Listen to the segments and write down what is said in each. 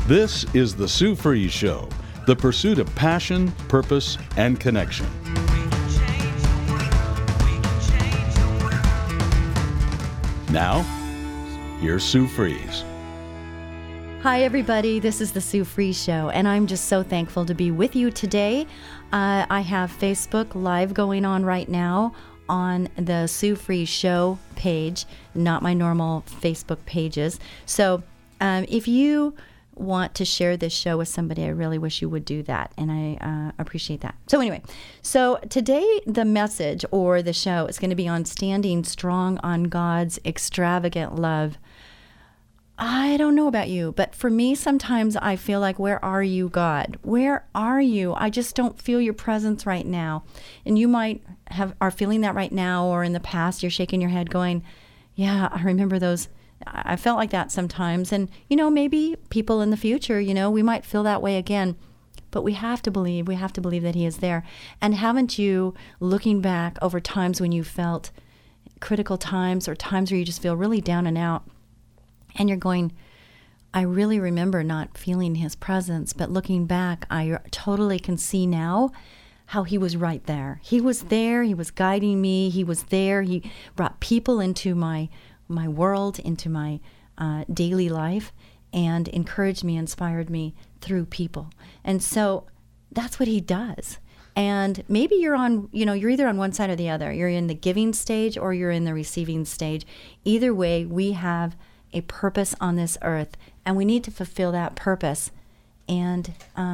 This is The Sue Fries Show, the pursuit of passion, purpose, and connection. Now, here's Sue Fries. Hi, everybody. This is The Sue Fries Show, and I'm just so thankful to be with you today. I have Facebook Live going on right now on the Sue Fries Show page, not my normal Facebook pages. So if you want to share this show with somebody, I really wish you would do that, and I appreciate that. So anyway, so today the message or the show is going to be on standing strong on God's extravagant love. I don't know about you, but for me, sometimes I feel like, where are you, God? Where are you? I just don't feel your presence right now. And you might are feeling that right now, or in the past, you're shaking your head going, yeah, I remember those. I felt like that sometimes. And, maybe people in the future, we might feel that way again. But we have to believe that He is there. And haven't you, looking back over times when you felt critical times or times where you just feel really down and out, and you're going, I really remember not feeling His presence, but looking back, I totally can see now how He was right there. He was there. He was guiding me. He was there. He brought people into my world, into my daily life, and encouraged me, inspired me through people. And so that's what He does. And maybe you're you're either on one side or the other. You're in the giving stage or you're in the receiving stage. Either way, we have a purpose on this earth, and we need to fulfill that purpose. And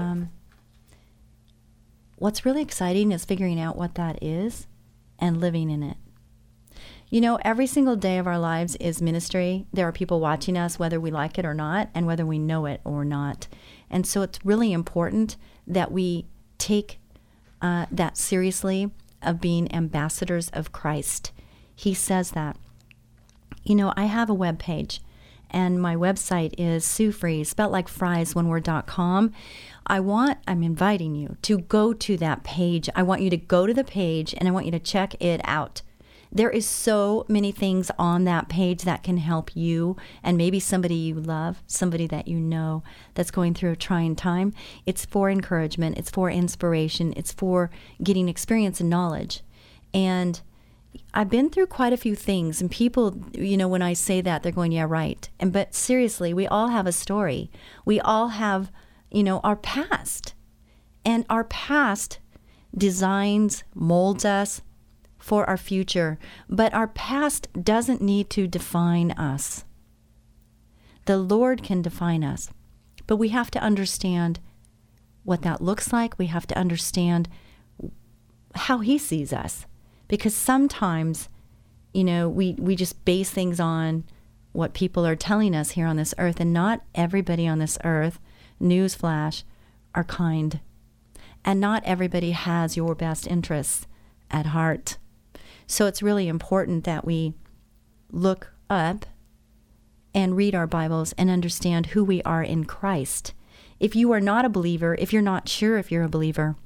what's really exciting is figuring out what that is and living in it. Every single day of our lives is ministry. There are people watching us, whether we like it or not, and whether we know it or not. And so it's really important that we take that seriously, of being ambassadors of Christ. He says that. I have a web page, and my website is Sue Fries, spelled like fries, one word.com. I'm inviting you to go to that page. I want you to go to the page, and I want you to check it out. There is so many things on that page that can help you and maybe somebody you love, somebody that you know that's going through a trying time. It's for encouragement. It's for inspiration. It's for getting experience and knowledge. And I've been through quite a few things, and people, when I say that, they're going, yeah, right. But seriously, we all have a story. We all have, our past. And our past designs, molds us for our future. But our past doesn't need to define us. The Lord can define us. But we have to understand what that looks like. We have to understand how He sees us. Because sometimes, we just base things on what people are telling us here on this earth, and not everybody on this earth, newsflash, are kind. And not everybody has your best interests at heart. So it's really important that we look up and read our Bibles and understand who we are in Christ. If you are not a believer, if you're not sure if you're a believer,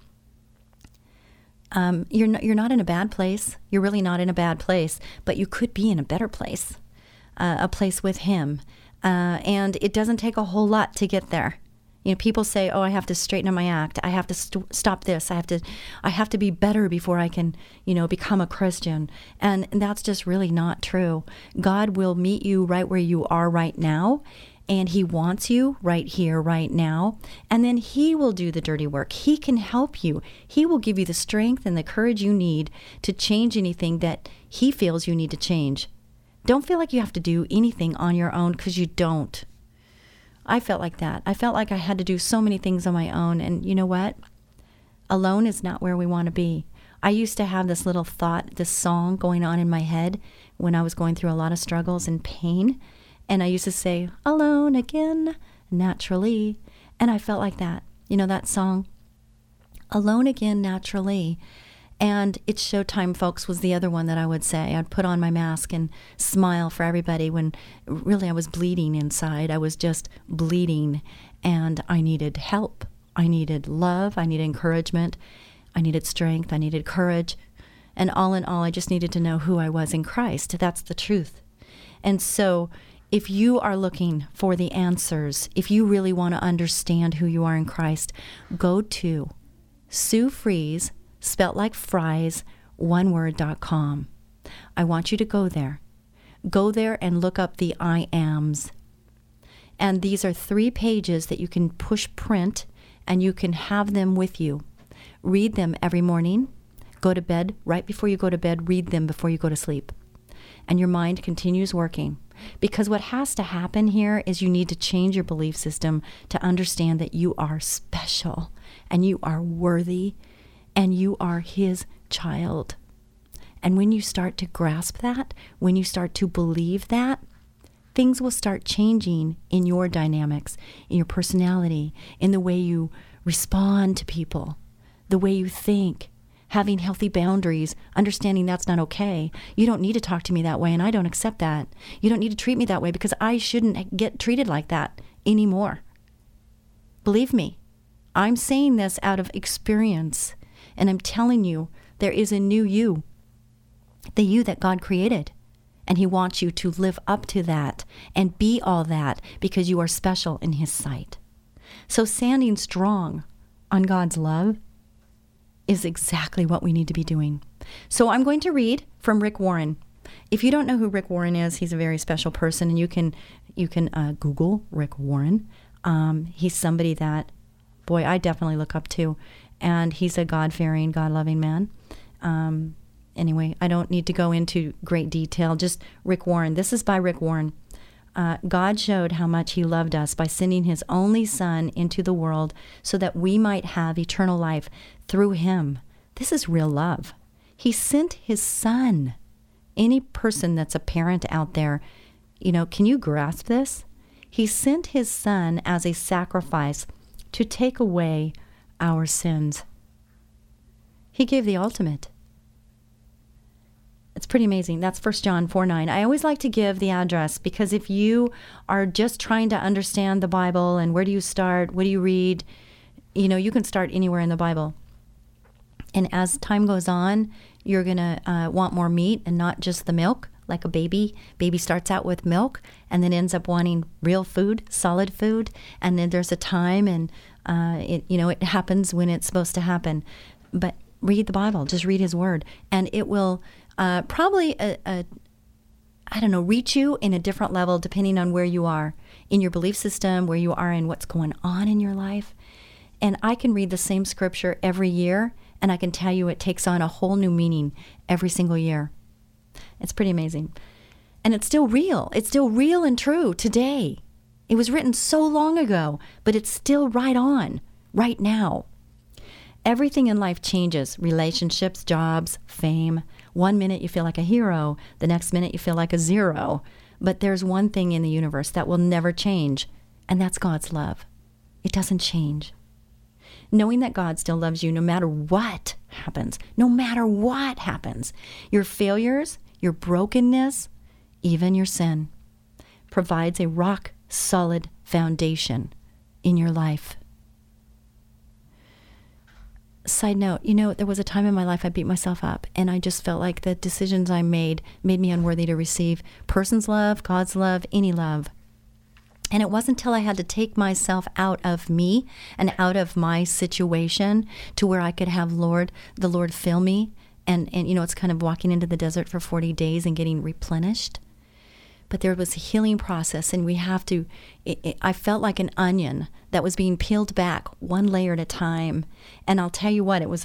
you're not in a bad place. You're really not in a bad place, but you could be in a better place, a place with Him. And it doesn't take a whole lot to get there. People say, "Oh, I have to straighten up my act. I have to stop this. I have to be better before I can, become a Christian." And that's just really not true. God will meet you right where you are right now. And He wants you right here, right now. And then He will do the dirty work. He can help you. He will give you the strength and the courage you need to change anything that He feels you need to change. Don't feel like you have to do anything on your own, because you don't. I felt like that. I felt like I had to do so many things on my own. And you know what? Alone is not where we want to be. I used to have this little thought, this song going on in my head when I was going through a lot of struggles and pain. And I used to say, alone again, naturally. And I felt like that. That song, Alone Again, Naturally. And It's Showtime, Folks was the other one that I would say. I'd put on my mask and smile for everybody when really I was bleeding inside. I was just bleeding, and I needed help. I needed love. I needed encouragement. I needed strength. I needed courage. And all in all, I just needed to know who I was in Christ. That's the truth. And so If you are looking for the answers, if you really want to understand who you are in Christ, go to Sue Fries, spelt like fries, oneword.com. I want you to go there. Go there and look up the I ams. And these are 3 pages that you can push print, and you can have them with you. Read them every morning. Go to bed. Right before you go to bed, read them before you go to sleep. And your mind continues working. Because what has to happen here is you need to change your belief system to understand that you are special and you are worthy and you are His child. And when you start to grasp that, when you start to believe that, things will start changing in your dynamics, in your personality, in the way you respond to people, the way you think, having healthy boundaries, understanding that's not okay. You don't need to talk to me that way, and I don't accept that. You don't need to treat me that way because I shouldn't get treated like that anymore. Believe me, I'm saying this out of experience, and I'm telling you there is a new you, the you that God created. And He wants you to live up to that and be all that because you are special in His sight. So standing strong on God's love is exactly what we need to be doing. So I'm going to read from Rick Warren. If you don't know who Rick Warren is, he's a very special person, and you can Google Rick Warren. He's somebody that, boy, I definitely look up to, and he's a God-fearing, God-loving man. Anyway, I don't need to go into great detail, just Rick Warren. This is by Rick Warren. God showed how much He loved us by sending His only Son into the world so that we might have eternal life through Him. This is real love. He sent His Son. Any person that's a parent out there, can you grasp this? He sent His Son as a sacrifice to take away our sins. He gave the ultimate. It's pretty amazing. That's 1 John 4:9. I always like to give the address because if you are just trying to understand the Bible and where do you start, what do you read, you can start anywhere in the Bible. And as time goes on, you're going to want more meat and not just the milk, like a baby. Baby starts out with milk and then ends up wanting real food, solid food. And then there's a time and, it happens when it's supposed to happen. But read the Bible. Just read His Word. And it will probably, reach you in a different level depending on where you are in your belief system, where you are in what's going on in your life. And I can read the same scripture every year, and I can tell you it takes on a whole new meaning every single year. It's pretty amazing. And it's still real. It's still real and true today. It was written so long ago, but it's still right on, right now. Everything in life changes. Relationships, jobs, fame. One minute you feel like a hero. The next minute you feel like a zero. But there's one thing in the universe that will never change, and that's God's love. It doesn't change. Knowing that God still loves you no matter what happens, your failures, your brokenness, even your sin, provides a rock-solid foundation in your life. Side note, there was a time in my life I beat myself up, and I just felt like the decisions I made me unworthy to receive person's love, God's love, any love. And it wasn't until I had to take myself out of me and out of my situation to where I could have the Lord fill me. And it's kind of walking into the desert for 40 days and getting replenished. But there was a healing process, and we have to, I felt like an onion that was being peeled back one layer at a time. And I'll tell you what, it was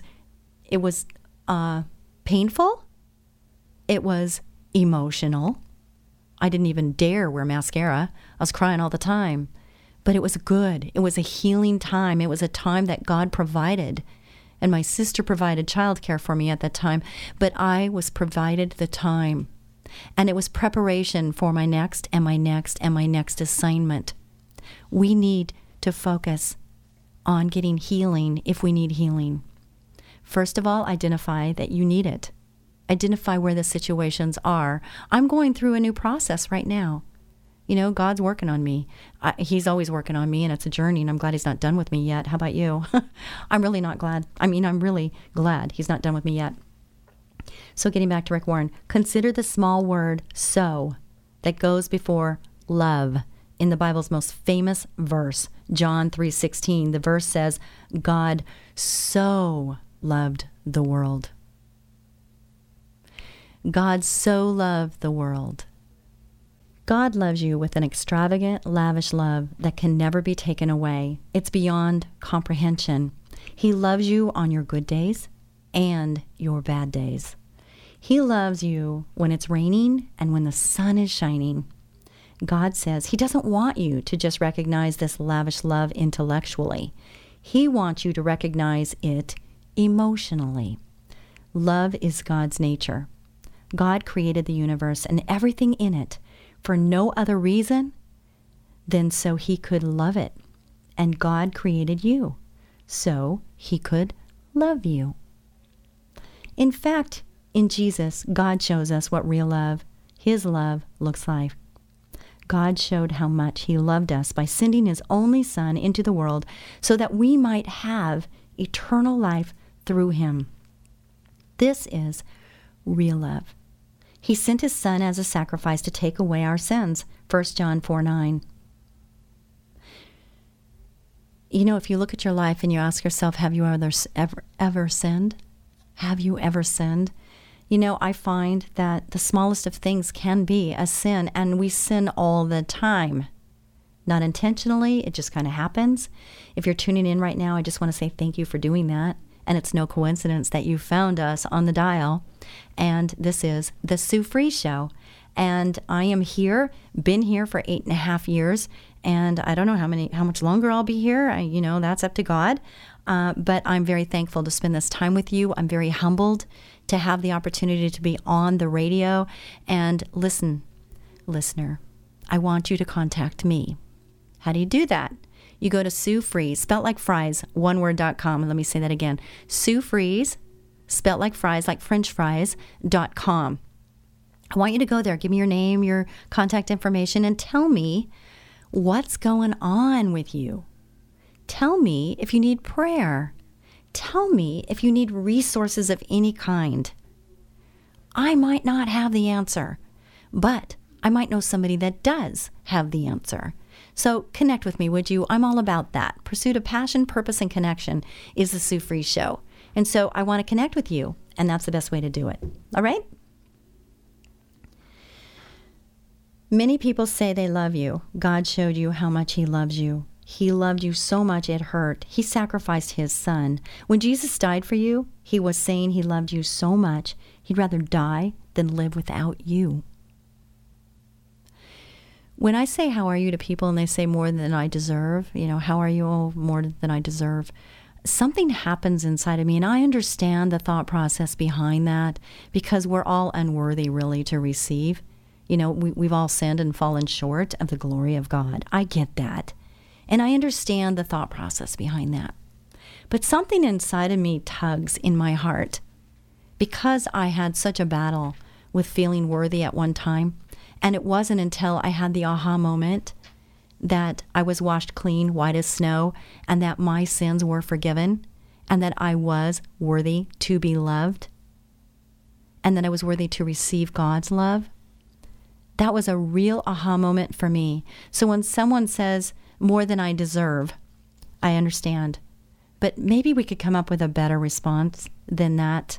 painful. It was emotional. I didn't even dare wear mascara. I was crying all the time. But it was good. It was a healing time. It was a time that God provided. And my sister provided childcare for me at that time. But I was provided the time. And it was preparation for my next and my next and my next assignment. We need to focus on getting healing if we need healing. First of all, identify that you need it. Identify where the situations are. I'm going through a new process right now. God's working on me. He's always working on me, and it's a journey, and I'm glad He's not done with me yet. How about you? I'm really not glad. I'm really glad He's not done with me yet. So getting back to Rick Warren, consider the small word so that goes before love. In the Bible's most famous verse, John 3:16, the verse says, God so loved the world. God so loved the world. God loves you with an extravagant, lavish love that can never be taken away. It's beyond comprehension. He loves you on your good days and your bad days. He loves you when it's raining and when the sun is shining. God says He doesn't want you to just recognize this lavish love intellectually. He wants you to recognize it emotionally. Love is God's nature. God created the universe and everything in it for no other reason than so He could love it. And God created you so He could love you. In fact, in Jesus, God shows us what real love, His love, looks like. God showed how much He loved us by sending His only Son into the world so that we might have eternal life through Him. This is real love. He sent His Son as a sacrifice to take away our sins. 1 John 4:9. You know, if you look at your life and you ask yourself, have you ever sinned? Have you ever sinned? You know, I find that the smallest of things can be a sin, and we sin all the time. Not intentionally, it just kind of happens. If you're tuning in right now, I just want to say thank you for doing that. And it's no coincidence that you found us on the dial. And this is the Sue Fries Show. And I am here, been here for 8.5 years. And I don't know how much longer I'll be here. That's up to God. But I'm very thankful to spend this time with you. I'm very humbled to have the opportunity to be on the radio. And listen, listener, I want you to contact me. How do you do that? You go to Sue Fries, spelt like fries, oneword.com. Let me say that again. Sue Fries, spelt like fries, like French fries.com. I want you to go there. Give me your name, your contact information, and tell me what's going on with you. Tell me if you need prayer. Tell me if you need resources of any kind. I might not have the answer, but I might know somebody that does have the answer. So connect with me, would you? I'm all about that. Pursuit of passion, purpose, and connection is the Sue Fries Show. And so I want to connect with you, and that's the best way to do it. All right? Many people say they love you. God showed you how much He loves you. He loved you so much it hurt. He sacrificed His Son. When Jesus died for you, He was saying He loved you so much, He'd rather die than live without you. When I say, how are you to people, and they say more than I deserve, how are you? Oh, more than I deserve. Something happens inside of me, and I understand the thought process behind that, because we're all unworthy, really, to receive. We've all sinned and fallen short of the glory of God. I get that. And I understand the thought process behind that. But something inside of me tugs in my heart, because I had such a battle with feeling worthy at one time. And it wasn't until I had the aha moment that I was washed clean, white as snow, and that my sins were forgiven, and that I was worthy to be loved, and that I was worthy to receive God's love. That was a real aha moment for me. So when someone says, more than I deserve, I understand. But maybe we could come up with a better response than that.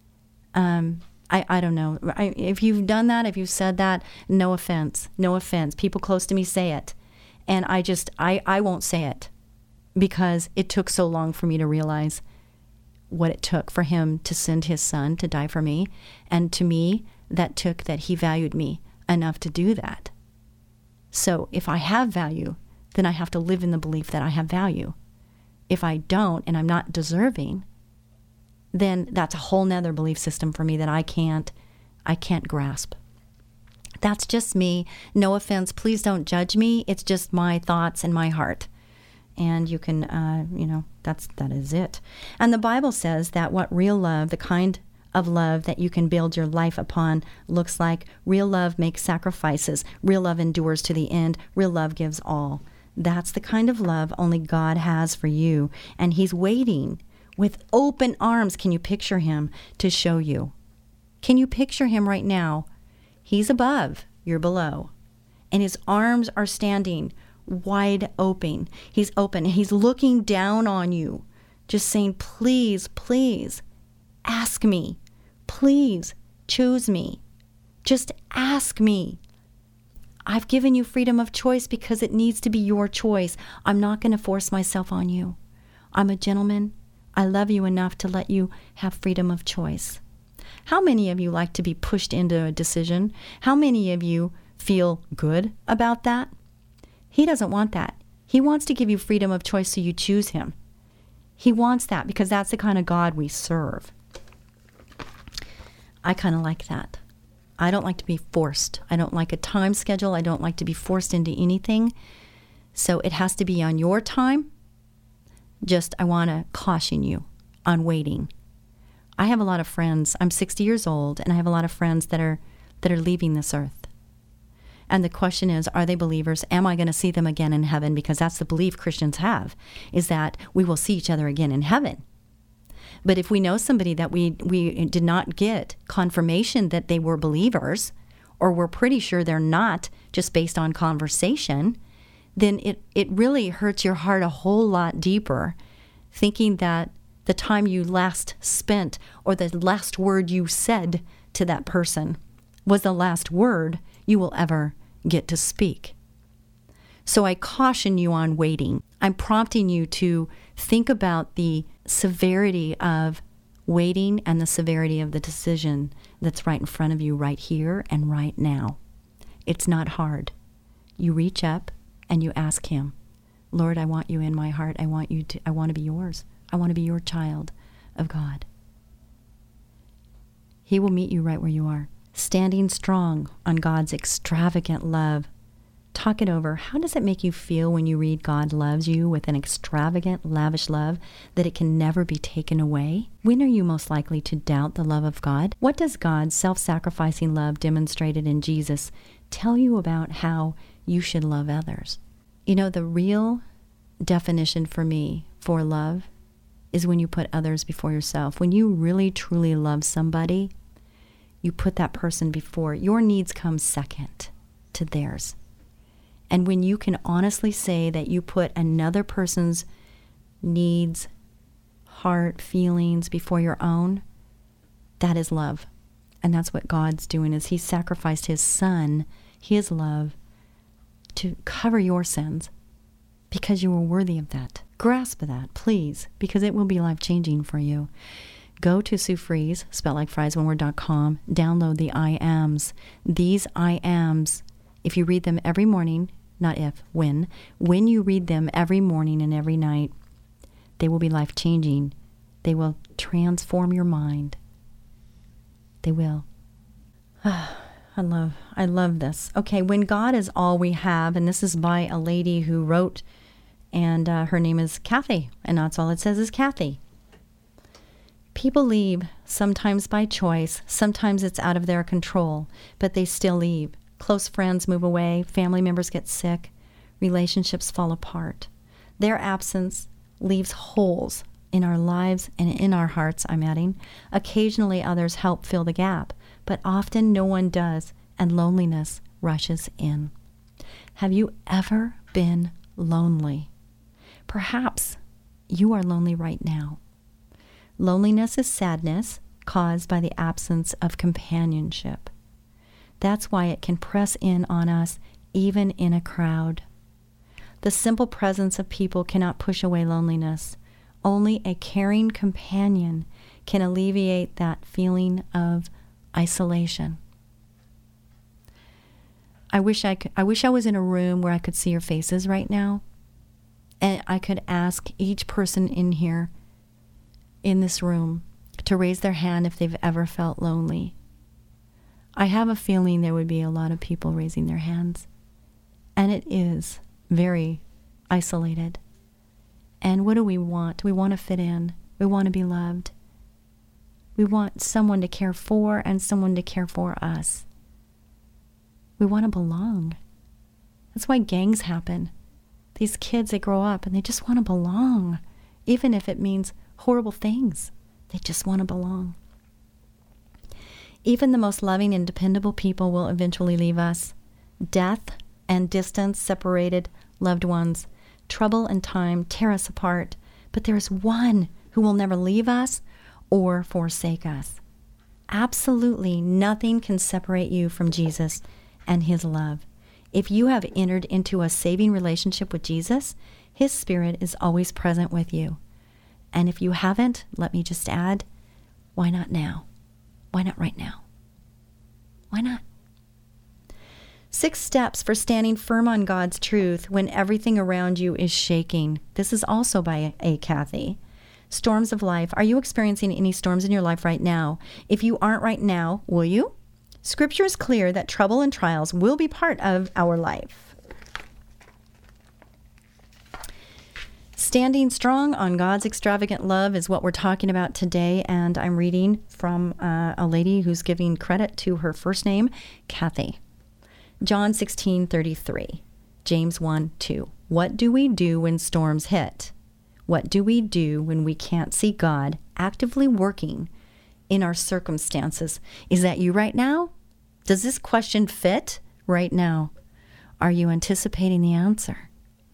I don't know. If you've done that, if you've said that, no offense. No offense. People close to me say it. And I won't say it, because it took so long for me to realize what it took for Him to send His Son to die for me. And to me, that took that He valued me enough to do that. So if I have value, then I have to live in the belief that I have value. If I don't, and I'm not deserving, then that's a whole nother belief system for me that I can't grasp. That's just me. No offense. Please don't judge me. It's just my thoughts and my heart. And you can, that is it. And the Bible says that what real love, the kind of love that you can build your life upon, looks like. Real love makes sacrifices. Real love endures to the end. Real love gives all. That's the kind of love only God has for you. And He's waiting with open arms. Can you picture Him to show you? Can you picture Him right now? He's above, you're below. and his arms are standing wide open. He's open. He's looking down on you, just saying, please, please, ask me. Please, choose me. Just ask me. I've given you freedom of choice because it needs to be your choice. I'm not going to force myself on you. I'm a gentleman. I love you enough to let you have freedom of choice. How many of you like to be pushed into a decision? How many of you feel good about that? He doesn't want that. He wants to give you freedom of choice so you choose him. He wants that because that's the kind of God we serve. I kind of like that. I don't like to be forced. I don't like a time schedule. I don't like to be forced into anything. So it has to be on your time. Just, I want to caution you on waiting. I have a lot of friends. I'm 60 years old, and I have a lot of friends that are leaving this earth. And the question is, are they believers? Am I going to see them again in heaven? Because that's the belief Christians have, is that we will see each other again in heaven. But if we know somebody that we did not get confirmation that they were believers, or we're pretty sure they're not just based on conversation, then it really hurts your heart a whole lot deeper, thinking that the time you last spent or the last word you said to that person was the last word you will ever get to speak. So I caution you on waiting. I'm prompting you to think about the severity of waiting and the severity of the decision that's right in front of you right here and right now. It's not hard. You reach up and you ask him, Lord, I want you in my heart. I want to be yours. I want to be your child of God. He will meet you right where you are. Standing strong on God's extravagant love. Talk it over. How does it make you feel when you read God loves you with an extravagant, lavish love that it can never be taken away? When are you most likely to doubt the love of God? What does God's self-sacrificing love demonstrated in Jesus tell you about how you should love others? You know, the real definition for me for love is when you put others before yourself. When you really, truly love somebody, you put that person before. Your needs come second to theirs. And when you can honestly say that you put another person's needs, heart, feelings before your own, that is love. And that's what God's doing, is he sacrificed his son, his love, to cover your sins because you were worthy of that. Grasp that, please, because it will be life-changing for you. Go to Sue Fries, spelled like fries, one word.com, download the I Ams. These I Ams, if you read them every morning, not if, when you read them every morning and every night, they will be life-changing. They will transform your mind. They will. I love this. Okay, when God is all we have, and this is by a lady who wrote, and her name is Kathy, and that's all it says is Kathy. People leave, sometimes by choice, sometimes it's out of their control, but they still leave. Close friends move away, family members get sick, relationships fall apart. Their absence leaves holes in our lives and in our hearts, I'm adding. Occasionally others help fill the gap, but often no one does, and loneliness rushes in. Have you ever been lonely? Perhaps you are lonely right now. Loneliness is sadness caused by the absence of companionship. That's why it can press in on us even in a crowd. The simple presence of people cannot push away loneliness. Only a caring companion can alleviate that feeling of isolation. I wish I was in a room where I could see your faces right now, and I could ask each person in here, in this room, to raise their hand if they've ever felt lonely. I have a feeling there would be a lot of people raising their hands, and it is very isolated. And what do we want? We want to fit in. We want to be loved. We want someone to care for and someone to care for us. We want to belong. That's why gangs happen. These kids, they grow up and they just want to belong, even if it means horrible things. They just want to belong. Even the most loving and dependable people will eventually leave us. Death and distance separated loved ones. Trouble and time tear us apart. But there is one who will never leave us or forsake us. Absolutely nothing can separate you from Jesus and his love. If you have entered into a saving relationship with Jesus, his Spirit is always present with you. And if you haven't, let me just add, why not now? Why not right now? Why not? 6 steps for standing firm on God's truth when everything around you is shaking. This is also by A. Kathy. Storms of life. Are you experiencing any storms in your life right now? If you aren't right now, will you? Scripture is clear that trouble and trials will be part of our life. Standing strong on God's extravagant love is what we're talking about today, and I'm reading from a lady who's giving credit to her first name, Kathy. John 16:33, James 1:2. What do we do when storms hit? What do we do when we can't see God actively working in our circumstances? Is that you right now? Does this question fit right now? Are you anticipating the answer?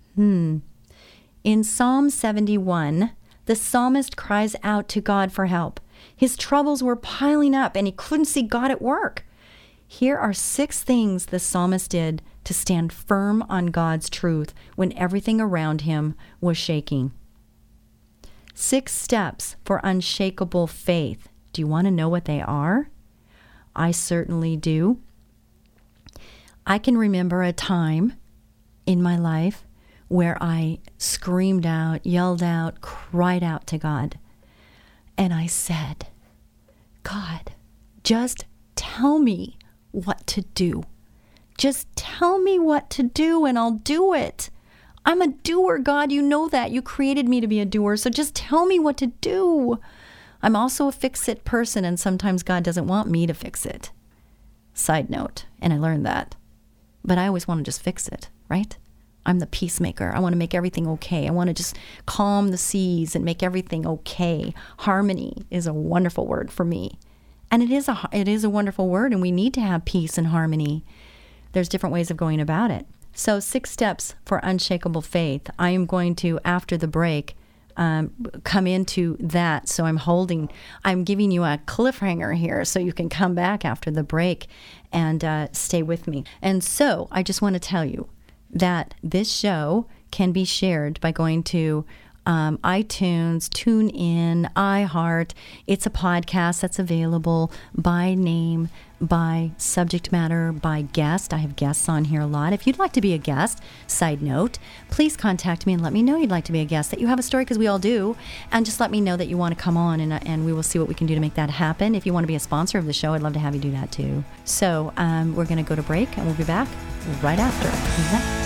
In Psalm 71, the psalmist cries out to God for help. His troubles were piling up and he couldn't see God at work. Here are 6 things the psalmist did to stand firm on God's truth when everything around him was shaking. 6 steps for unshakable faith. Do you want to know what they are? I certainly do. I can remember a time in my life where I screamed out, yelled out, cried out to God. And I said, God, just tell me what to do. Just tell me what to do and I'll do it. I'm a doer, God. You know that. You created me to be a doer. So just tell me what to do. I'm also a fix-it person, and sometimes God doesn't want me to fix it. Side note, and I learned that. But I always want to just fix it, right? I'm the peacemaker. I want to make everything okay. I want to just calm the seas and make everything okay. Harmony is a wonderful word for me. And it is a wonderful word, and we need to have peace and harmony. There's different ways of going about it. So 6 steps for unshakable faith. I am going to, after the break, come into that. So I'm giving you a cliffhanger here so you can come back after the break and stay with me. And so I just want to tell you that this show can be shared by going to iTunes, TuneIn, iHeart. It's a podcast that's available by name, by subject matter, by guest. I have guests on here a lot. If you'd like to be a guest, side note, please contact me and let me know you'd like to be a guest, that you have a story, because we all do, and just let me know that you want to come on, and we will see what we can do to make that happen. If you want to be a sponsor of the show, I'd love to have you do that too. So we're going to go to break, and we'll be back right after that.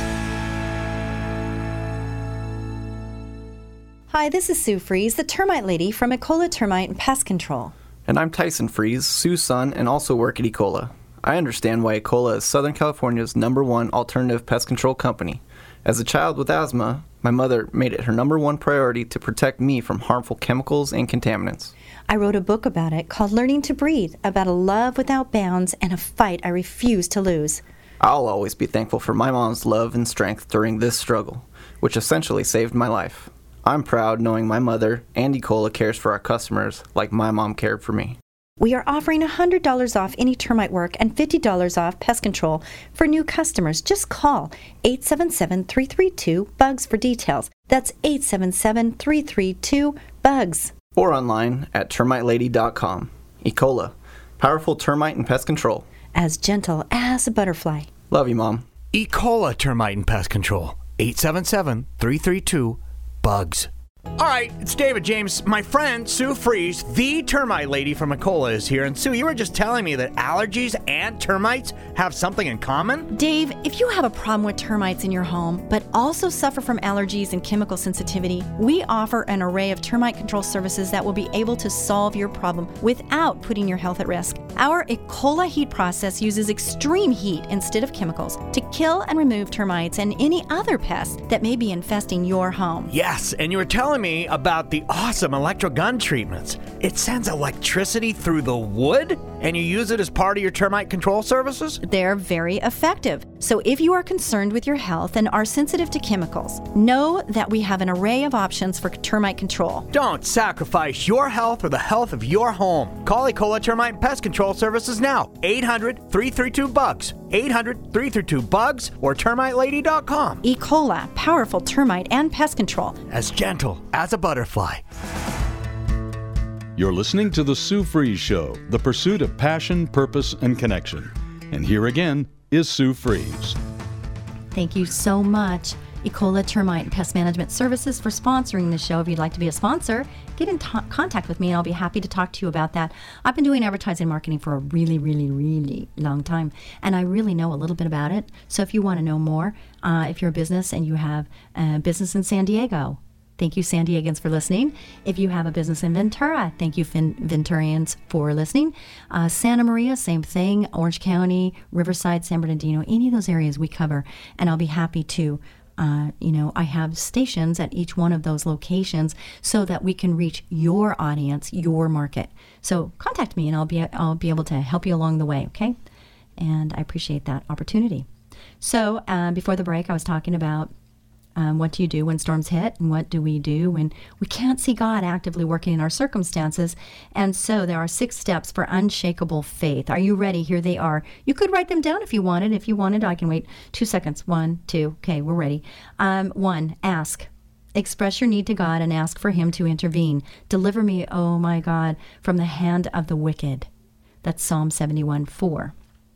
Hi, this is Sue Fries, the termite lady from Ecola Termite and Pest Control. And I'm Tyson Fries, Sue's son, and also work at Ecola. I understand why Ecola is Southern California's #1 alternative pest control company. As a child with asthma, my mother made it her #1 priority to protect me from harmful chemicals and contaminants. I wrote a book about it called Learning to Breathe, about a love without bounds and a fight I refuse to lose. I'll always be thankful for my mom's love and strength during this struggle, which essentially saved my life. I'm proud knowing my mother and Ecola cares for our customers like my mom cared for me. We are offering $100 off any termite work and $50 off pest control for new customers. Just call 877-332-BUGS for details. That's 877-332-BUGS. Or online at termitelady.com. Ecola, powerful termite and pest control. As gentle as a butterfly. Love you, Mom. Ecola Termite and Pest Control. 877-332-BUGS. All right, it's David James. My friend Sue Fries, the termite lady from Ecola, is here. And Sue, you were just telling me that allergies and termites have something in common? Dave, if you have a problem with termites in your home, but also suffer from allergies and chemical sensitivity, we offer an array of termite control services that will be able to solve your problem without putting your health at risk. Our Ecola heat process uses extreme heat instead of chemicals to kill and remove termites and any other pests that may be infesting your home. Yes, and you were telling me about the awesome electrogun treatments. It sends electricity through the wood and you use it as part of your termite control services? They're very effective. So if you are concerned with your health and are sensitive to chemicals, know that we have an array of options for termite control. Don't sacrifice your health or the health of your home. Call Ecola Termite and Pest Control Services now. 800-332-BUGS. 800-332-BUGS or termitelady.com. Ecola, powerful termite and pest control. As gentle as a butterfly. You're listening to The Sue Fries Show, the pursuit of passion, purpose, and connection. And here again is Sue Fries. Thank you so much, Ecola Termite and Pest Management Services, for sponsoring the show. If you'd like to be a sponsor, get in contact with me and I'll be happy to talk to you about that. I've been doing advertising and marketing for a really, really, really long time, and I really know a little bit about it. So if you want to know more, if you're a business and you have a business in San Diego, thank you, San Diegans, for listening. If you have a business in Ventura, thank you, Venturians, for listening. Santa Maria, same thing. Orange County, Riverside, San Bernardino, any of those areas we cover. And I'll be happy to, I have stations at each one of those locations so that we can reach your audience, your market. So contact me and I'll be able to help you along the way, okay? And I appreciate that opportunity. So before the break, I was talking about what do you do when storms hit, and what do we do when we can't see God actively working in our circumstances? And so there are 6 steps for unshakable faith. Are you ready? Here they are. You could write them down if you wanted. If you wanted, I can wait 2 seconds. 1, 2. Okay, we're ready. 1, ask. Express your need to God and ask for Him to intervene. Deliver me, oh my God, from the hand of the wicked. That's Psalm 71:4.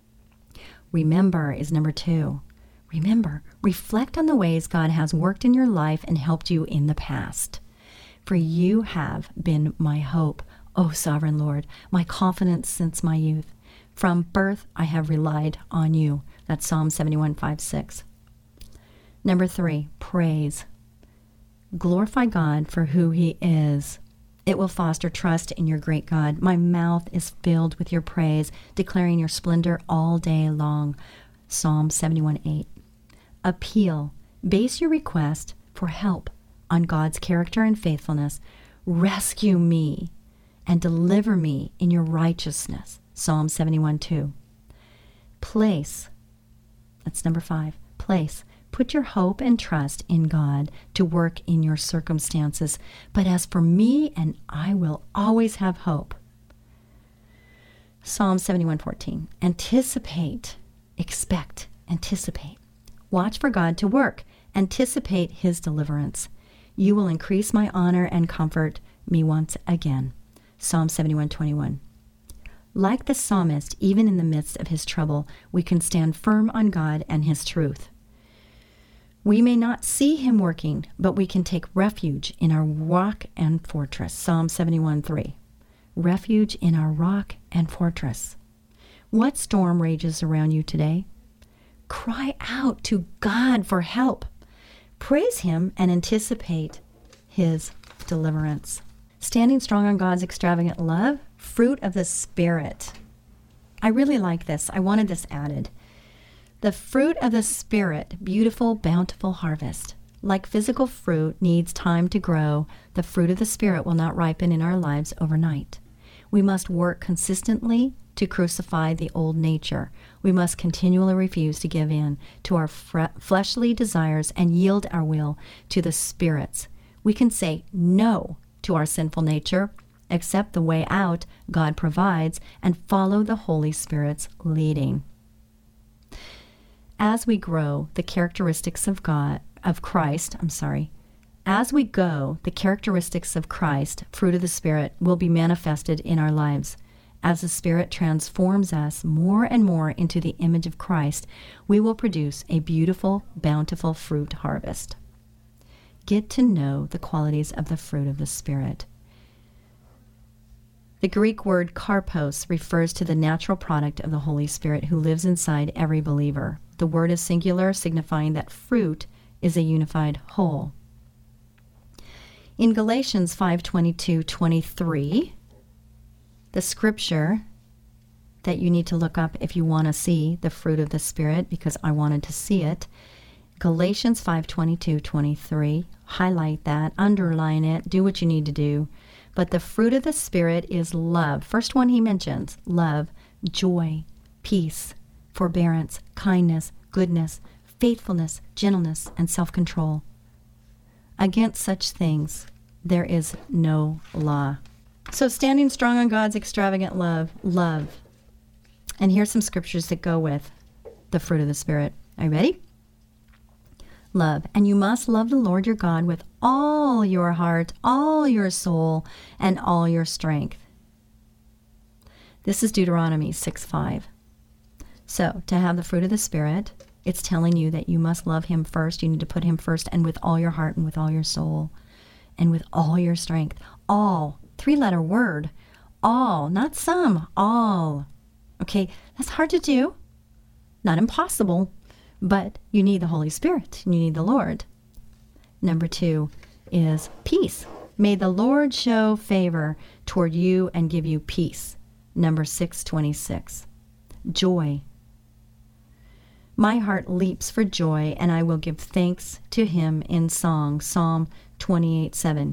Remember is number 2. Remember, reflect on the ways God has worked in your life and helped you in the past. For you have been my hope, O sovereign Lord, my confidence since my youth. From birth I have relied on you. That's Psalm 71:5-6. Number 3, praise. Glorify God for who He is. It will foster trust in your great God. My mouth is filled with your praise, declaring your splendor all day long. Psalm 71:8. Appeal. Base your request for help on God's character and faithfulness. Rescue me and deliver me in your righteousness. Psalm 71:2. Place. That's number 5. Place. Put your hope and trust in God to work in your circumstances. But as for me, and I will always have hope. Psalm 71:14. Anticipate. Expect. Anticipate. Watch for God to work. Anticipate His deliverance. You will increase my honor and comfort me once again. Psalm 71:21. Like the psalmist, even in the midst of his trouble, we can stand firm on God and His truth. We may not see Him working, but we can take refuge in our rock and fortress. Psalm 71:3. Refuge in our rock and fortress. What storm rages around you today? Cry out to God for help. Praise Him and anticipate His deliverance. Standing strong on God's extravagant love, fruit of the Spirit. I really like this. I wanted this added. The fruit of the Spirit, beautiful, bountiful harvest. Like physical fruit needs time to grow, the fruit of the Spirit will not ripen in our lives overnight. We must work consistently to crucify the old nature. We must continually refuse to give in to our fleshly desires and yield our will to the Spirit's. We can say no to our sinful nature, accept the way out God provides, and follow the Holy Spirit's leading. As we grow, the characteristics of Christ, fruit of the Spirit, will be manifested in our lives. As the Spirit transforms us more and more into the image of Christ, we will produce a beautiful, bountiful fruit harvest. Get to know the qualities of the fruit of the Spirit. The Greek word karpos refers to the natural product of the Holy Spirit who lives inside every believer. The word is singular, signifying that fruit is a unified whole. In Galatians 5:22-23, the scripture that you need to look up if you want to see the fruit of the Spirit, because I wanted to see it, Galatians 5:22-23, highlight that, underline it, do what you need to do. But the fruit of the Spirit is love. First one he mentions, love, joy, peace, forbearance, kindness, goodness, faithfulness, gentleness, and self-control. Against such things there is no law. So standing strong on God's extravagant love. And here's some scriptures that go with the fruit of the Spirit. Are you ready? Love. And you must love the Lord your God with all your heart, all your soul, and all your strength. This is Deuteronomy 6:5. So, to have the fruit of the Spirit, it's telling you that you must love him first. You need to put him first, and with all your heart, and with all your soul, and with all your strength. All. 3-letter word. All. Not some. All. Okay, that's hard to do. Not impossible. But you need the Holy Spirit. You need the Lord. Number 2 is peace. May the Lord show favor toward you and give you peace. Number 6:26. Joy. My heart leaps for joy, and I will give thanks to him in song. Psalm 28:7.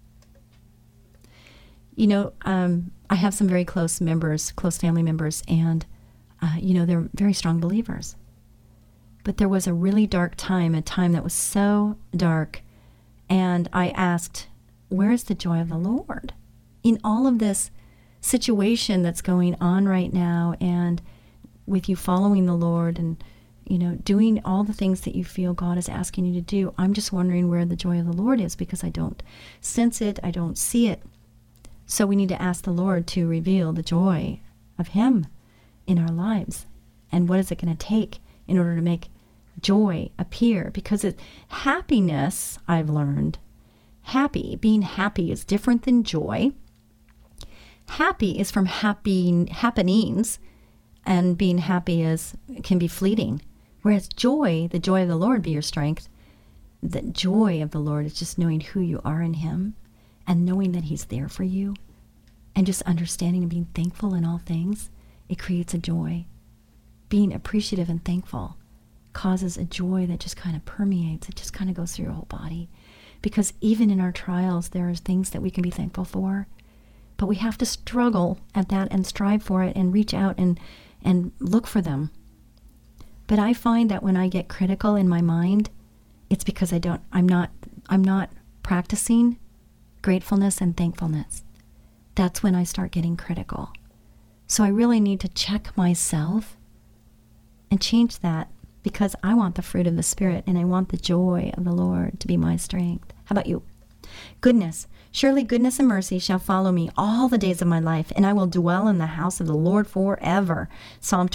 You know, I have some very close members, close family members, and, they're very strong believers. But there was a really dark time, a time that was so dark, and I asked, where is the joy of the Lord in all of this situation that's going on right now, and with you following the Lord and, doing all the things that you feel God is asking you to do? I'm just wondering where the joy of the Lord is, because I don't sense it, I don't see it. So we need to ask the Lord to reveal the joy of him in our lives. And what is it going to take in order to make joy appear? Because happiness, I've learned, being happy is different than joy. Happy is from happenings, and being happy can be fleeting. Whereas joy, the joy of the Lord be your strength. The joy of the Lord is just knowing who you are in him, and knowing that he's there for you, and just understanding and being thankful in all things. It creates a joy. Being appreciative and thankful causes a joy that just kind of permeates. It just kind of goes through your whole body. Because even in our trials, there are things that we can be thankful for. But we have to struggle at that and strive for it and reach out and look for them. But I find that when I get critical in my mind, it's because I'm not practicing gratefulness and thankfulness. That's when I start getting critical. So I really need to check myself and change that, because I want the fruit of the Spirit, and I want the joy of the Lord to be my strength. How about you? Goodness. Surely goodness and mercy shall follow me all the days of my life, and I will dwell in the house of the Lord forever. Psalm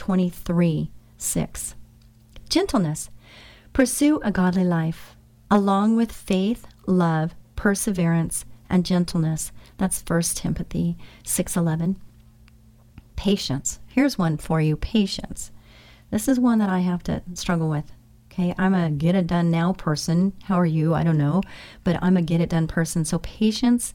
23:6. Gentleness. Pursue a godly life, along with faith, love, perseverance, and gentleness. That's 1 Timothy 6:11. Patience. Here's one for you, patience. This is one that I have to struggle with. Okay, I'm a get-it-done-now person. How are you? I don't know. But I'm a get-it-done person. So patience,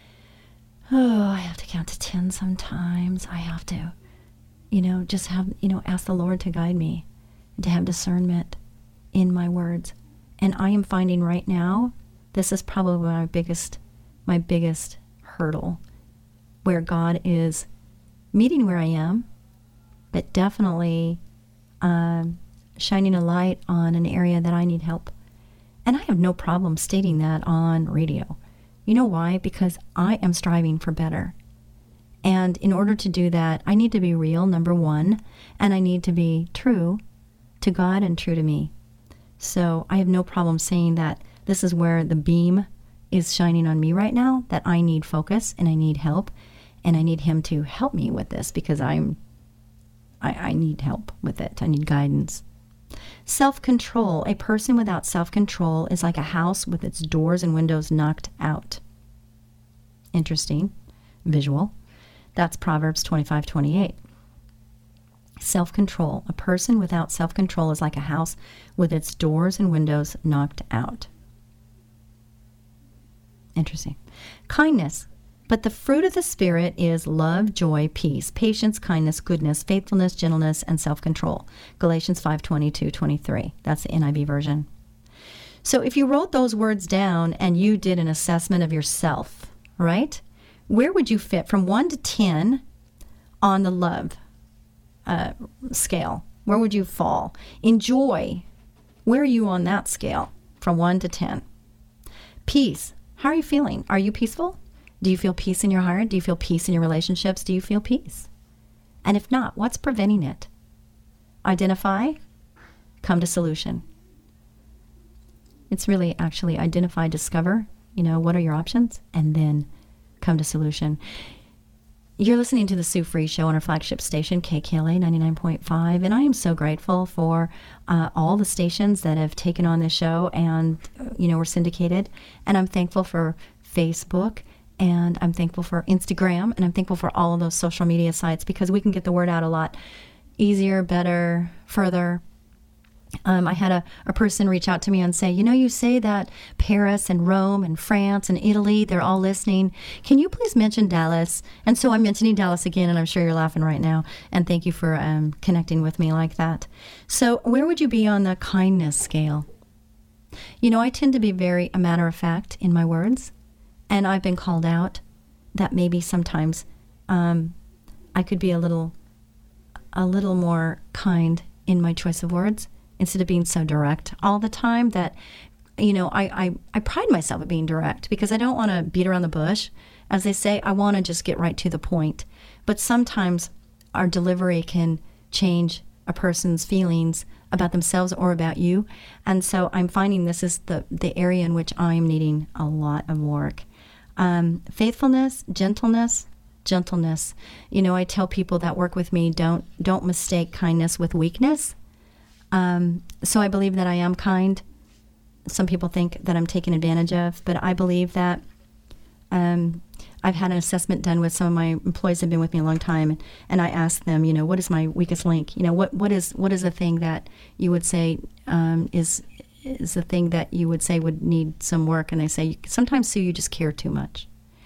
I have to count to 10 sometimes. I have to, just have, ask the Lord to guide me and to have discernment in my words. And I am finding right now, this is probably my biggest hurdle, where God is meeting where I am, but definitely shining a light on an area that I need help. And I have no problem stating that on radio. You know why? Because I am striving for better. And in order to do that, I need to be real, number one, and I need to be true to God and true to me. So I have no problem saying that this is where the beam is shining on me right now, that I need focus and I need help, and I need him to help me with this, because I need help with it. I need guidance. Self-control. A person without self-control is like a house with its doors and windows knocked out. Interesting visual. That's Proverbs 25:28. Self-control. A person without self-control is like a house with its doors and windows knocked out. Interesting. Kindness. But the fruit of the Spirit is love, joy, peace, patience, kindness, goodness, faithfulness, gentleness, and self-control. Galatians 5:22-23. That's the NIV version. So if you wrote those words down and you did an assessment of yourself, right? Where would you fit from 1 to 10 on the love scale? Where would you fall? In joy, where are you on that scale from 1 to 10? Peace, how are you feeling? Are you peaceful? Do you feel peace in your heart? Do you feel peace in your relationships? Do you feel peace? And if not, what's preventing it? Identify, come to solution. It's really actually identify, discover, what are your options, and then come to solution. You're listening to the Sue Fries Show on our flagship station, KKLA 99.5, and I am so grateful for all the stations that have taken on this show and, were syndicated. And I'm thankful for Facebook, and I'm thankful for Instagram, and I'm thankful for all of those social media sites because we can get the word out a lot easier, better, further. I had a person reach out to me and say, you say that Paris and Rome and France and Italy, they're all listening. Can you please mention Dallas? And so I'm mentioning Dallas again, and I'm sure you're laughing right now. And thank you for connecting with me like that. So where would you be on the kindness scale? I tend to be very a matter of fact in my words, and I've been called out that maybe sometimes I could be a little more kind in my choice of words, instead of being so direct all the time. That, I pride myself at being direct because I don't want to beat around the bush. As they say, I want to just get right to the point. But sometimes our delivery can change a person's feelings about themselves or about you. And so I'm finding this is the area in which I'm needing a lot of work. Faithfulness, gentleness. I tell people that work with me, don't mistake kindness with weakness. So I believe that I am kind. Some people think that I'm taken advantage of, but I believe that I've had an assessment done with some of my employees that have been with me a long time, and I asked them, what is my weakest link? What is the thing that you would say is the thing that you would say would need some work? And they say, sometimes, Sue, you just care too much.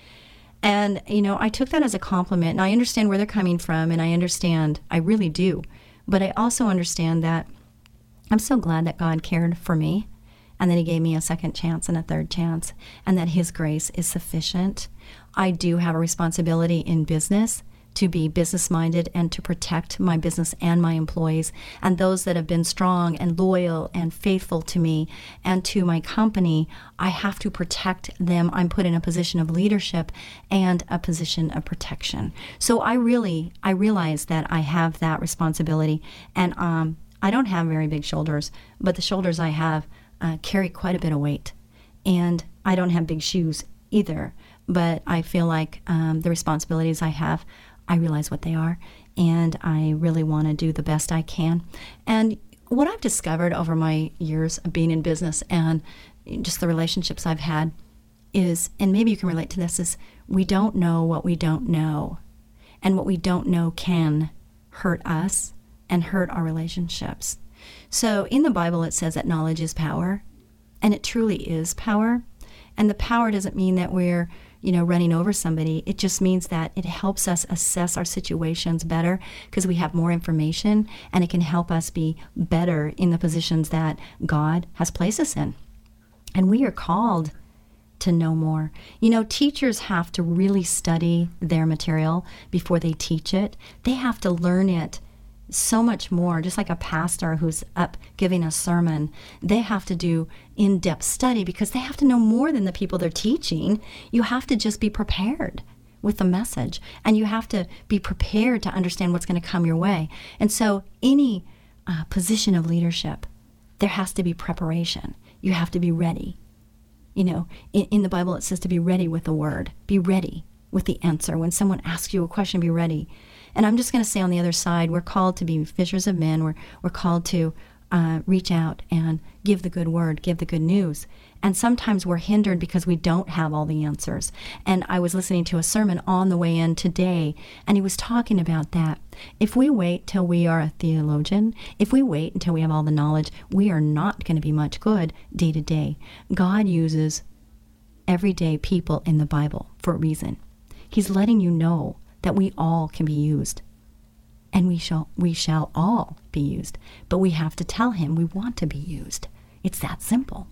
And, I took that as a compliment, and I understand where they're coming from, and I really do. But I also understand that I'm so glad that God cared for me and that he gave me a second chance and a third chance, and that his grace is sufficient. I do have a responsibility in business to be business-minded and to protect my business and my employees and those that have been strong and loyal and faithful to me and to my company. I have to protect them. I'm put in a position of leadership and a position of protection. So I realize that I have that responsibility, and I don't have very big shoulders, but the shoulders I have carry quite a bit of weight. And I don't have big shoes either, but I feel like the responsibilities I have, I realize what they are, and I really want to do the best I can. And what I've discovered over my years of being in business and just the relationships I've had is, and maybe you can relate to this, is we don't know what we don't know. And what we don't know can hurt us and hurt our relationships. So in the Bible it says that knowledge is power, and it truly is power. And the power doesn't mean that we're, running over somebody. It just means that it helps us assess our situations better because we have more information, and it can help us be better in the positions that God has placed us in. And we are called to know more. Teachers have to really study their material before they teach it. They have to learn it so much more, just like a pastor who's up giving a sermon. They have to do in-depth study because they have to know more than the people they're teaching. You have to just be prepared with the message, and you have to be prepared to understand what's going to come your way. And so any position of leadership, there has to be preparation. You have to be ready. In the Bible it says to be ready with the word. Be ready with the answer. When someone asks you a question, be ready. And I'm just going to say on the other side, we're called to be fishers of men. We're called to reach out and give the good word, give the good news. And sometimes we're hindered because we don't have all the answers. And I was listening to a sermon on the way in today, and he was talking about that. If we wait till we are a theologian, if we wait until we have all the knowledge, we are not going to be much good day to day. God uses everyday people in the Bible for a reason. He's letting you know that we all can be used, and we shall all be used, but we have to tell him we want to be used. It's that simple,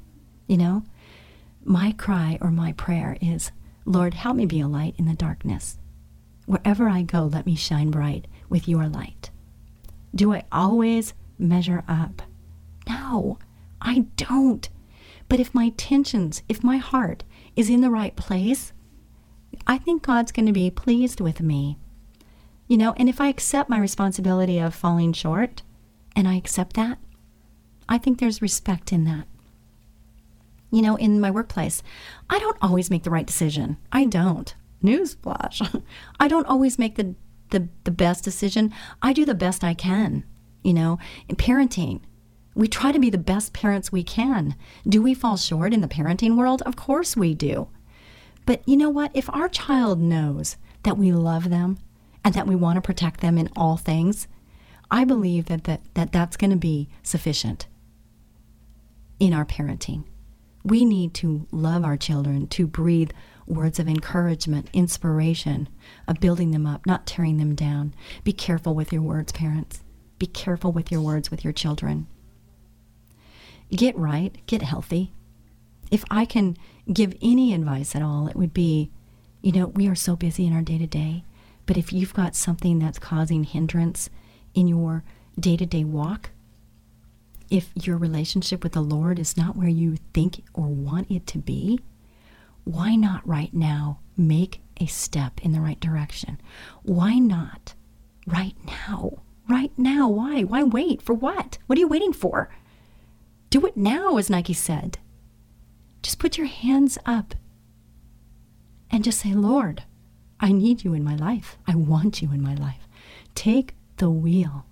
My cry or my prayer is, Lord, help me be a light in the darkness. Wherever I go, let me shine bright with your light. Do I always measure up? No, I don't. But if my intentions, if my heart is in the right place, I think God's going to be pleased with me. You know, and if I accept my responsibility of falling short, and I accept that, I think there's respect in that. You know, in my workplace, I don't always make the right decision. I don't. Newsflash. I don't always make the best decision. I do the best I can. You know, in parenting, we try to be the best parents we can. Do we fall short in the parenting world? Of course we do. But you know what? If our child knows that we love them and that we want to protect them in all things, I believe that's going to be sufficient in our parenting. We need to love our children, to breathe words of encouragement, inspiration, of building them up, not tearing them down. Be careful with your words, parents. Be careful with your words with your children. Get right, get healthy. If I can give any advice at all, it would be, you know, we are so busy in our day-to-day, but if you've got something that's causing hindrance in your day-to-day walk, if your relationship with the Lord is not where you think or want it to be, why not right now make a step in the right direction? Why not right now? Right now, why? Why wait? For what? What are you waiting for? Do it now, as Nike said. Just put your hands up and just say, Lord, I need you in my life. I want you in my life. Take the wheel.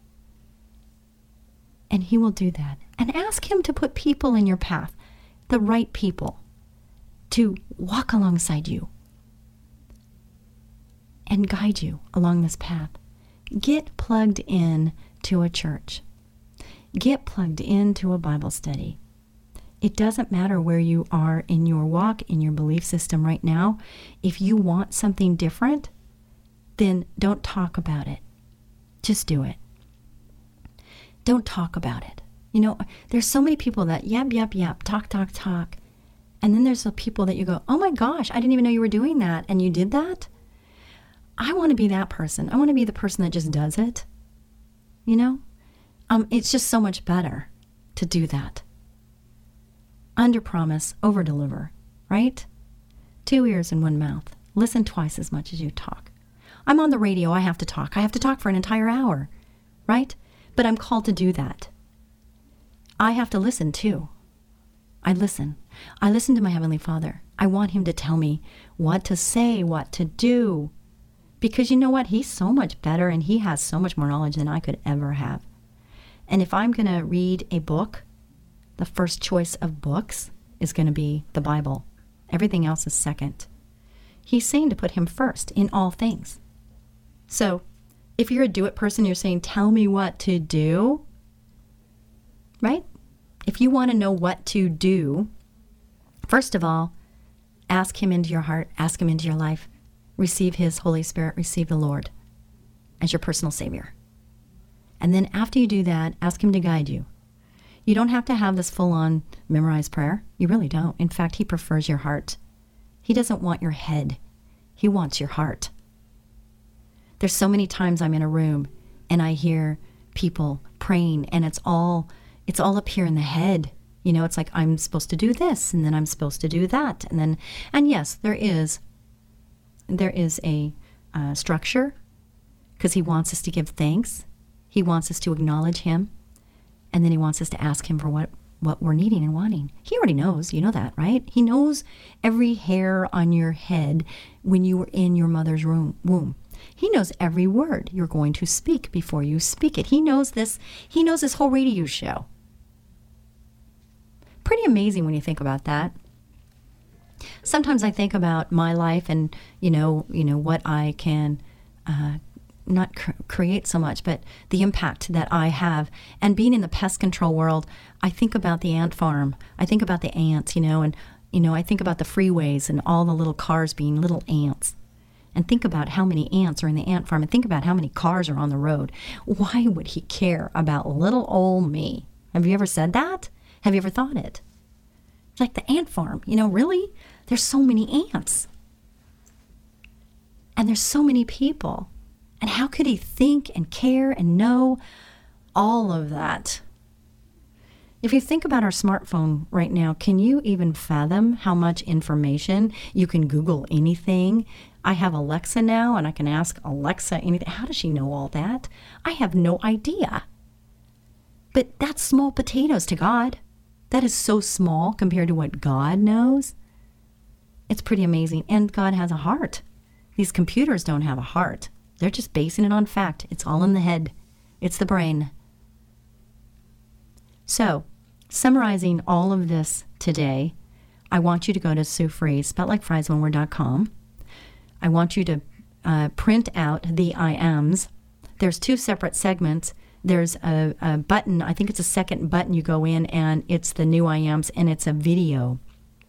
And he will do that. And ask him to put people in your path, the right people, to walk alongside you and guide you along this path. Get plugged in to a church. Get plugged into a Bible study. It doesn't matter where you are in your walk, in your belief system right now. If you want something different, then don't talk about it. Just do it. Don't talk about it. You know, there's so many people that yap, talk. And then there's the people that you go, oh my gosh, I didn't even know you were doing that. And you did that? I want to be that person. I want to be the person that just does it. You know? It's just so much better to do that. Under promise, over deliver, right? 2 ears and 1 mouth. Listen twice as much as you talk. I'm on the radio, I have to talk. I have to talk for an entire hour, right? But I'm called to do that. I have to listen too. I listen. I listen to my Heavenly Father. I want him to tell me what to say, what to do. Because you know what? He's so much better and he has so much more knowledge than I could ever have. And if I'm going to read a book, the first choice of books is going to be the Bible. Everything else is second. He's saying to put him first in all things. So if you're a do-it person, you're saying, tell me what to do, right? If you want to know what to do, first of all, ask him into your heart, ask him into your life, receive his Holy Spirit, receive the Lord as your personal Savior. And then after you do that, ask him to guide you. You don't have to have this full-on memorized prayer. You really don't. In fact, he prefers your heart. He doesn't want your head. He wants your heart. There's so many times I'm in a room and I hear people praying and it's all up here in the head. You know, it's like I'm supposed to do this and then I'm supposed to do that. And yes, there is a structure because he wants us to give thanks. He wants us to acknowledge him. And then he wants us to ask him for what we're needing and wanting. He already knows. You know that, right? He knows every hair on your head when you were in your mother's womb. He knows every word you're going to speak before you speak it. He knows this. He knows this whole radio show. Pretty amazing when you think about that. Sometimes I think about my life and, you know what I can not create so much, but the impact that I have. And being in the pest control world, I think about the ant farm. I think about the ants, and I think about the freeways and all the little cars being little ants. And think about how many ants are in the ant farm and think about how many cars are on the road. Why would he care about little old me? Have you ever said that? Have you ever thought it? Like the ant farm, really? There's so many ants. And there's so many people. And how could he think and care and know all of that. If you think about our smartphone right now, can you even fathom how much information? You can Google anything. I have Alexa now, and I can ask Alexa anything. How does she know all that? I have no idea. But that's small potatoes to God. That is so small compared to what God knows. It's pretty amazing. And God has a heart. These computers don't have a heart. They're just basing it on fact. It's all in the head. It's the brain. So, summarizing all of this today, I want you to go to Sue Fries, spelled like fries, one word.com. I want you to print out the I ams. There's 2 separate segments. There's a button, I think it's a second button you go in, and it's the new I ams, and it's a video.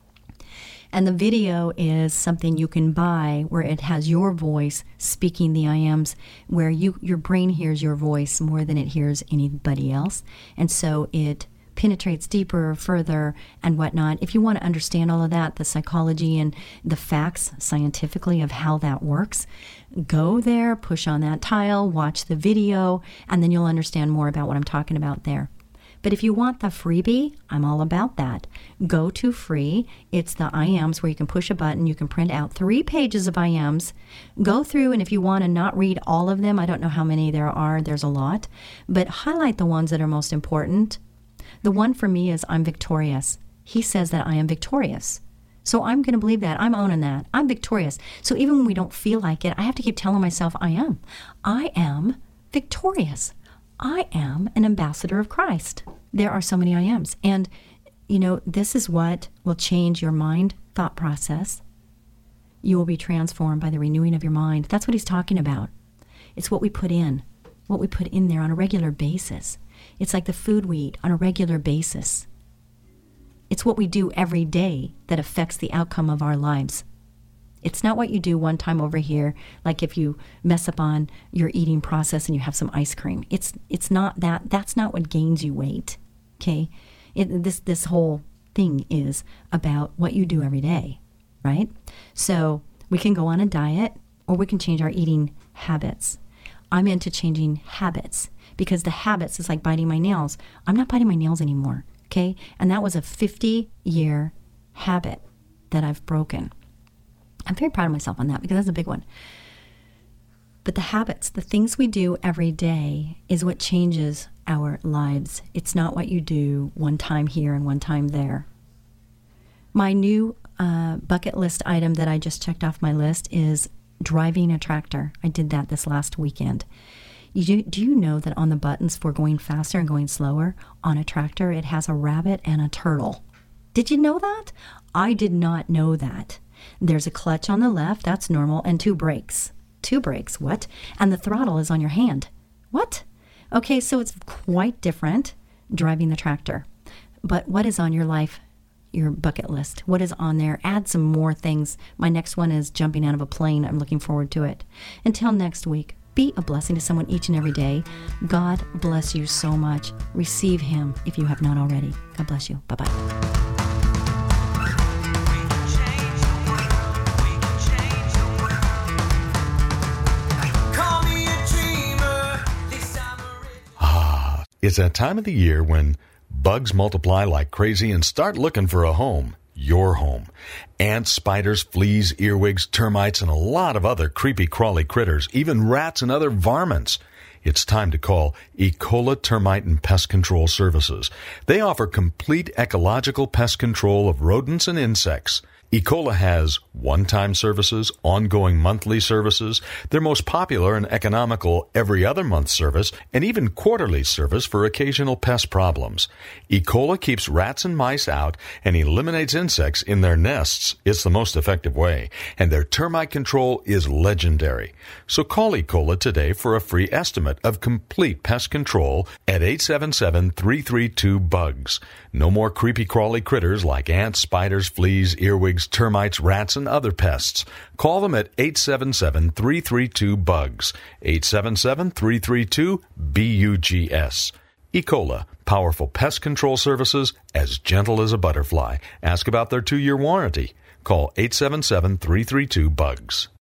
And the video is something you can buy where it has your voice speaking the I ams, where your brain hears your voice more than it hears anybody else. And so it penetrates deeper, further, and whatnot. If you want to understand all of that, the psychology and the facts scientifically of how that works, go there, push on that tile, watch the video, and then you'll understand more about what I'm talking about there. But if you want the freebie, I'm all about that. Go to free. It's the I ams where you can push a button. You can print out 3 pages of I ams. Go through, and if you want to not read all of them, I don't know how many there are. There's a lot. But highlight the ones that are most important. The one for me is I'm victorious. He says that I am victorious. So I'm going to believe that. I'm owning that. I'm victorious. So even when we don't feel like it, I have to keep telling myself I am. I am victorious. I am an ambassador of Christ. There are so many I ams. And, this is what will change your mind thought process. You will be transformed by the renewing of your mind. That's what he's talking about. It's what we put in there on a regular basis. It's like the food we eat on a regular basis. It's what we do every day that affects the outcome of our lives. It's not what you do one time over here, like if you mess up on your eating process and you have some ice cream. It's not that. That's not what gains you weight, okay? This whole thing is about what you do every day, right? So we can go on a diet or we can change our eating habits. I'm into changing habits because the habits is like biting my nails. I'm not biting my nails anymore, okay? And that was a 50-year habit that I've broken. I'm very proud of myself on that because that's a big one. But the habits, the things we do every day is what changes our lives. It's not what you do one time here and one time there. My new bucket list item that I just checked off my list is driving a tractor. I did that this last weekend. Do you know that on the buttons for going faster and going slower on a tractor, it has a rabbit and a turtle? Did you know that? I did not know that. There's a clutch on the left, that's normal, and 2 brakes. 2 brakes, what? And the throttle is on your hand. What? Okay, so it's quite different driving the tractor. But what is on your life, your bucket list? What is on there? Add some more things. My next one is jumping out of a plane. I'm looking forward to it. Until next week, be a blessing to someone each and every day. God bless you so much. Receive him if you have not already. God bless you. Bye-bye. It's that time of the year when bugs multiply like crazy and start looking for a home. Your home. Ants, spiders, fleas, earwigs, termites, and a lot of other creepy crawly critters, even rats and other varmints. It's time to call Ecola Termite and Pest Control Services. They offer complete ecological pest control of rodents and insects. Ecola has one-time services, ongoing monthly services, their most popular and economical every other month service, and even quarterly service for occasional pest problems. Ecola keeps rats and mice out and eliminates insects in their nests. It's the most effective way, and their termite control is legendary. So call Ecola today for a free estimate of complete pest control at 877-332-BUGS. No more creepy crawly critters like ants, spiders, fleas, earwigs, termites, rats, and other pests. Call them at 877-332-BUGS. 877-332-BUGS. Ecola, powerful pest control services as gentle as a butterfly. Ask about their 2-year warranty. Call 877-332-BUGS.